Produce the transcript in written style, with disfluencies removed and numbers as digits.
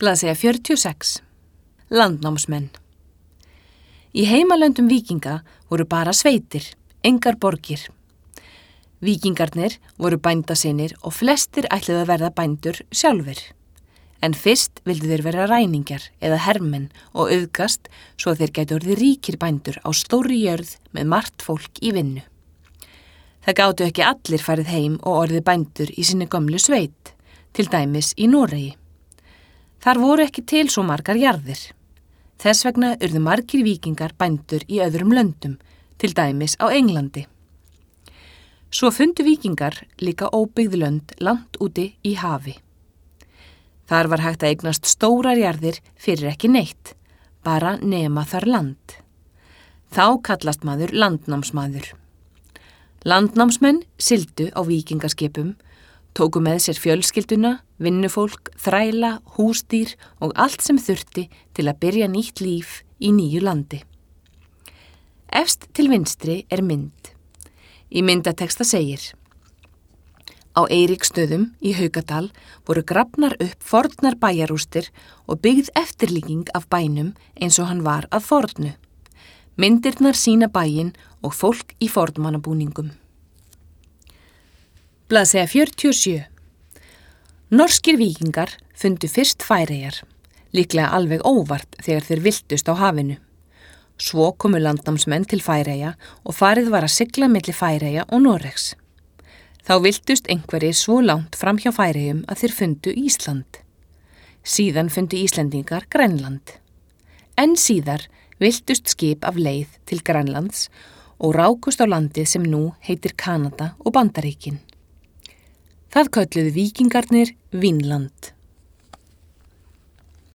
Blaðsíða 46. Landnámsmenn. Í heimalöndum víkinga voru bara sveitir, engar borgir. Víkingarnir voru bændasinir og flestir ætluðu að verða bændur sjálfir. En fyrst vildu þeir vera ræningjar eða hermenn og auðgast svo þeir gætu orðið ríkir bændur á stórri jörð með margt fólk í vinnu. Það gátu ekki allir farið heim og orðið bændur í sinni gömlu sveit, til dæmis í Noregi. Þar voru ekki til svo margar jarðir. Þess vegna urðu margir víkingar bændur í öðrum löndum, til dæmis á Englandi. Svo fundu víkingar líka óbyggð lönd langt úti í hafi. Þar var hægt að eignast stórar jarðir fyrir ekki neitt, bara nema þar land. Þá kallast maður landnámsmaður. Landnámsmenn sigldu á víkingaskipum, tóku með sér fjölskylduna, vinnufólk, þræla, húsdýr og allt sem þurfti til að byrja nýtt líf í nýju landi. Efst til vinstri er mynd. Í myndateksta segir: Á Eiríksstöðum í Haukadal voru grafnar upp fornar bæjarrústir og byggð eftirlíking af bænum eins og hann var að fornu. Myndirnar sýna bæinn og fólk í fornmannabúningum. Blaðsíða 47. Norskir víkingar fundu fyrst Færeyjar, líklega alveg óvart þegar þeir villtust á hafinu. Svo komu landnámsmenn til Færeyja og farið var að sigla milli Færeyja og Noregs. Þá villtust einhverjir svo langt fram hjá Færeyjum að þeir fundu Ísland. Síðan fundu Íslendingar Grænland. Enn síðar villtust skip af leið til Grænlands og rákust á landið sem nú heitir Kanada og Bandaríkin. Það kölluðu víkingarnir Vínland.